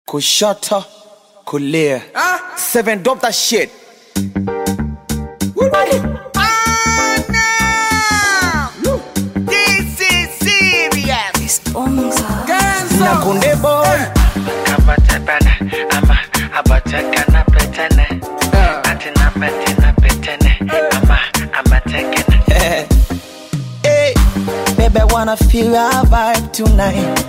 Kushoto, kulia. 7, drop that shit. No. This is serious. Na kunde boy. Kabatebana, ama abatekana petene. Atina petina petene, ama amatekene. Hey, baby, I wanna feel our vibe tonight.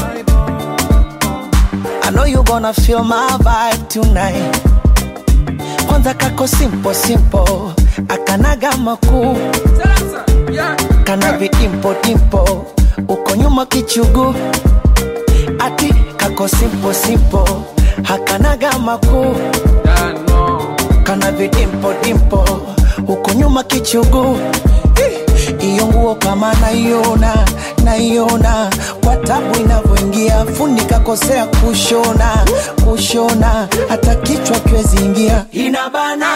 I know you gonna feel my vibe tonight. Kwanza kako simple simple, akanaga makuu, kana vidimpo dimpo, uko nyuma kichugu. Ati kako simple simple, hakanaga makuu, kana vidimpo dimpo, uko nyuma kichugu. Iyo nguo kama naiona kwa tabu inavyoingia, fundi kakosea kushona hata kichwa kiwezi ingia. Inabana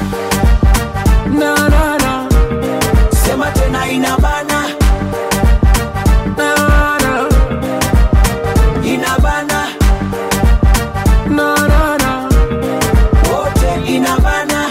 na sema tena inabana na inabana na wote inabana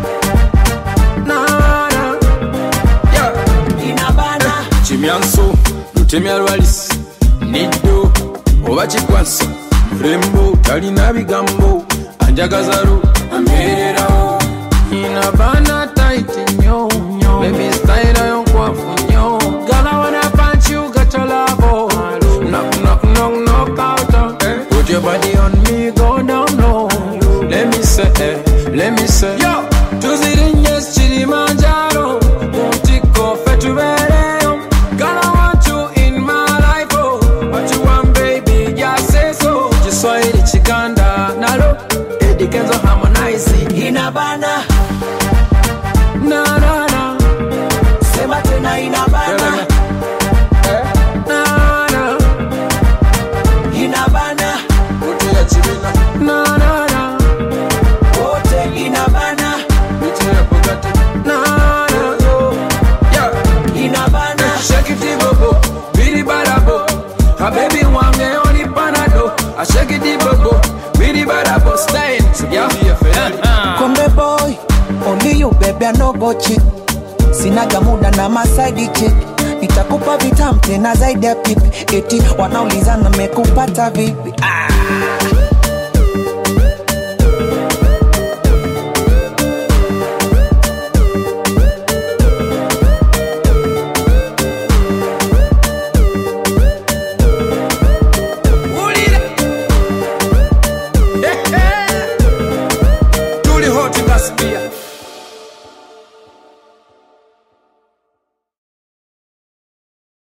Chimianso, lutemya lwalis, niddo, oba chikwansa, mrembo, talina bigambo, anjagazalu, amererawo. Inabana tight nyo, baby style yonkwafu nyo. Girl, I wanna punch you, got your love. Knock out. Put your body on me, go down low. Let me say, yo, tuzirinye Kilimanjaro, untiko fetubere. Girl, I want you in my life, oh. What you want, baby, just say so. Kiswahili Chiganda, nalo Eddie Kenzo harmonizing. Inabana na sema tena inabana na inabana Utu ya Chibina, na wote inabana utu ya Bugatti, yeah inabana. shake it bobo, bidi badabo. A baby wange only panado. I shake it bobo, bidi badabo. Style, yeah. Kombe boy, only you baby, I no go cheat. Sinaga muda na masaidi chick. Nitakupa vitamu tena zaidi ya pipi. Eti wanaulizana mekupata vipi?